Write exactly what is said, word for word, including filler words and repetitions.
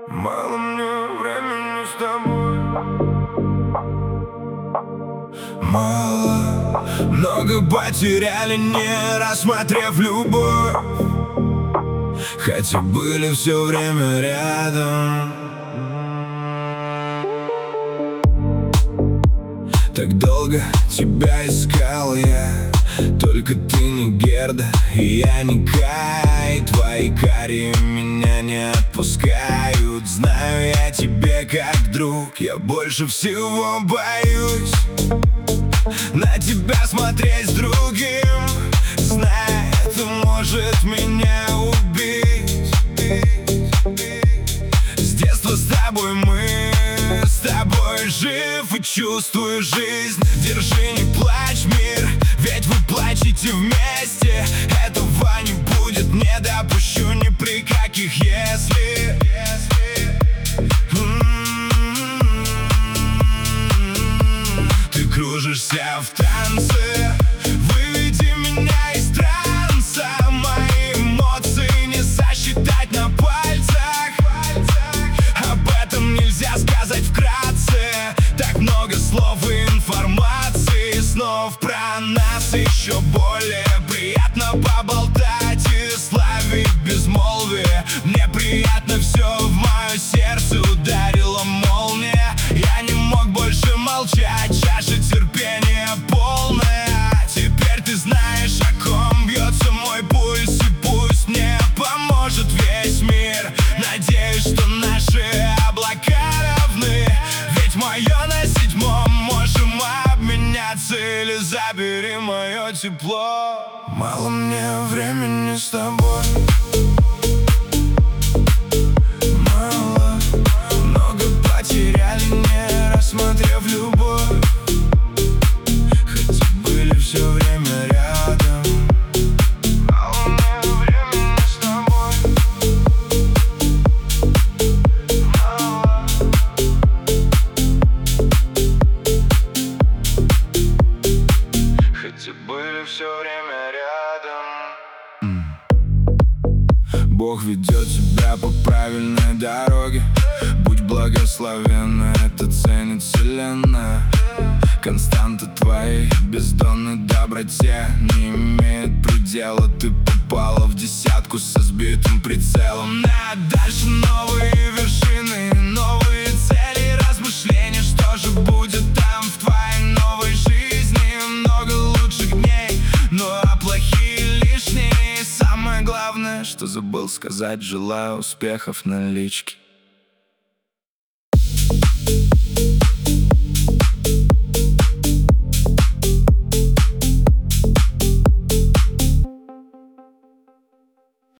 Мало мне времени с тобой. Мало, много потеряли, не рассмотрев любовь, хотя были все время рядом. Так долго тебя искал я, только ты не Герда, и я не Кай. Твои карие меня не отпускают. Знаю я тебе как друг, я больше всего боюсь на тебя смотреть с другим, зная, это может меня убить. С детства с тобой мы, с тобой жив и чувствую жизнь. Держи, не плачь, мир, ведь вы плачете вместе. Этого не будет, не допущу ни при каких если. Ты кружишься в танце, выведи меня из транса. Мои эмоции не сосчитать на пальцах. Об этом нельзя сказать вкратце. Так много слов и информации, снов про нас еще более приятно поболтать и славить безмолвие. Мне приятно все, в мое сердце ударила молния. Я не мог больше молчать, чаша терпения полная. Теперь ты знаешь, о ком бьется мой пульс, и пусть мне поможет весь мир. Надеюсь, что наши облака равны, ведь мое на седьмом, можем обменяться или забери мое тепло. Мало мне времени с тобой. Мало, много потеряли, не рассмотрев любовь, хотя были все время рядом. Мало мне времени с тобой. Мало. Хотя были все время рядом. Бог ведет тебя по правильной дороге. Будь благословенна, это ценит вселенная. Константа твоей бездонной доброте не имеет предела. Ты попала в десятку со сбитым прицелом. На дальше новые вершины, новые цели, размышления, что же будет там в твоей новой жизни. Много лучших дней, но а плохие лишние. Самое главное, что забыл сказать, желаю успехов на личке.